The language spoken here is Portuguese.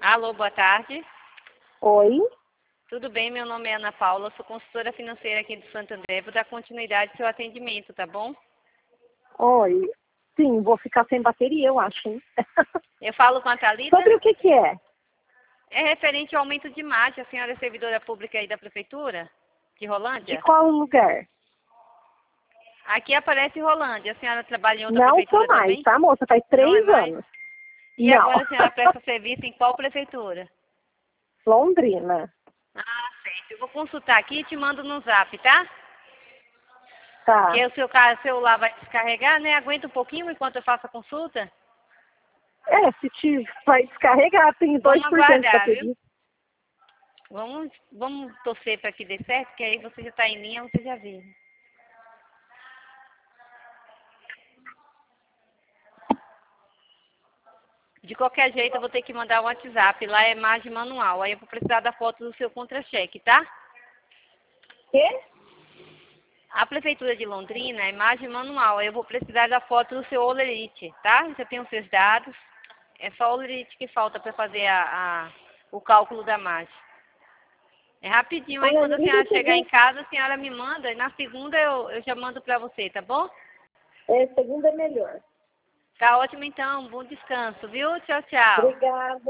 Alô, boa tarde. Oi? Tudo bem? Meu nome é Ana Paula, sou consultora financeira aqui do Santander. Vou dar continuidade ao seu atendimento, tá bom? Oi. Sim, vou ficar sem bateria, eu acho, hein? Eu falo com a Thalita. Sobre o que é? É referente ao aumento de margem. A senhora é servidora pública aí da Prefeitura de De Rolândia? qual lugar? Aqui aparece Rolândia. A senhora trabalha em outra Não sou prefeitura mais, também? tá, moça? Faz Não é 3 mais? anos. E Não. agora a senhora presta serviço em qual prefeitura? Londrina. Ah, certo. Eu vou consultar aqui e te mando no zap, tá? Tá. Porque o seu celular vai descarregar, né? Aguenta um pouquinho enquanto eu faço a consulta? Se te vai descarregar, tem Vamos 2% de aguardar, viu? bateria. Vamos torcer para que dê certo, que aí você já está em linha, você já vê. De qualquer jeito, eu vou ter que mandar um WhatsApp. Lá é imagem manual. Aí eu vou precisar da foto do seu contra-cheque, tá? Quê? A Prefeitura de Londrina é imagem manual. Aí eu vou precisar da foto do seu Olerite, tá? Já tem os seus dados. É só o Olerite que falta para fazer o cálculo da margem. É rapidinho. Aí Olha, quando a ninguém senhora chegar em entendeu. casa, a senhora me manda. E na segunda eu já mando para você, tá bom? Segunda é melhor. Tá ótimo então. Bom descanso, viu? Tchau, tchau. Obrigada.